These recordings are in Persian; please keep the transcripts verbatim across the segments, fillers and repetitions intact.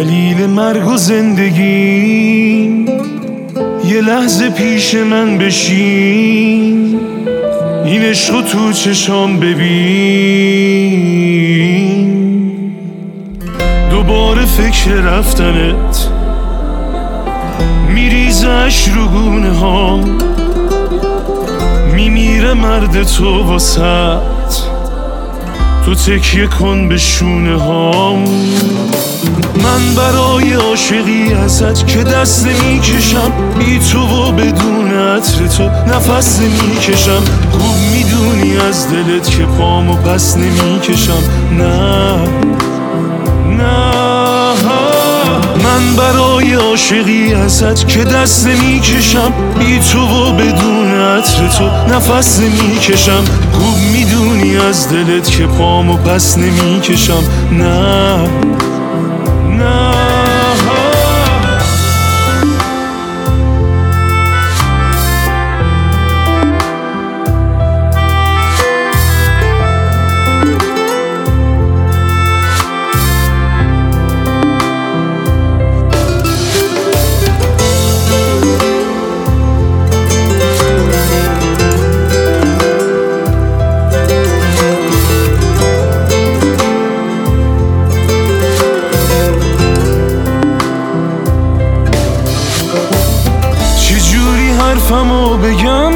دلیل مرگ و زندگی یه لحظه پیش من بشین، این عشقو تو چشام ببین. دوباره فکر رفتنت میریزش رو گونه ها، میمیره مرد تو واسط، تو تکیه کن به شونه ها. من برای عاشقی ازت که دست نمیکشم، بی تو و بدون عطر تو نفس نمیکشم. خوب میدونی از دلت که پامو پس نمیکشم. نه نه من برای عاشقی ازت که دست نمیکشم، بی تو و بدون عطر تو نفس نمیکشم. خوب میدونی از دلت که پامو پس نمیکشم. نه نه حرفمو بگم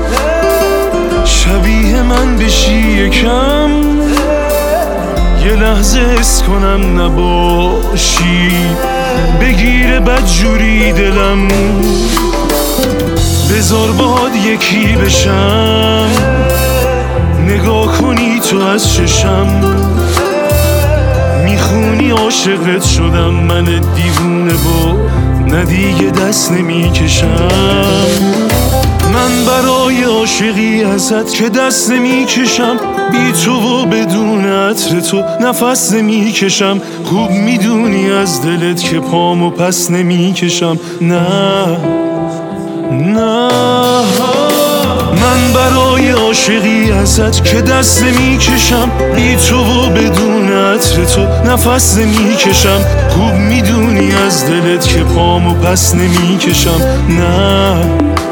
شبیه من بشی یکم، یه لحظه حس کنم نباشی، بگیره بدجوری دلم. بذار باد یکی بشم، نگاه کنی تو از چشم، میخونی عاشقت شدم من دیوونه با نه دیگه دست نمیکشم. من برای عاشقی ازت که دست نمیکشم، بی تو و بدون عطر تو نفس نمیکشم. خوب میدونی از دلت که پامو پس نمیکشم. نه نه من برای عاشقی ازت که دست نمیکشم، بی تو و بدون عطر تو نفس نمیکشم. خوب میدونی از دلت که پامو پس نمیکشم. نه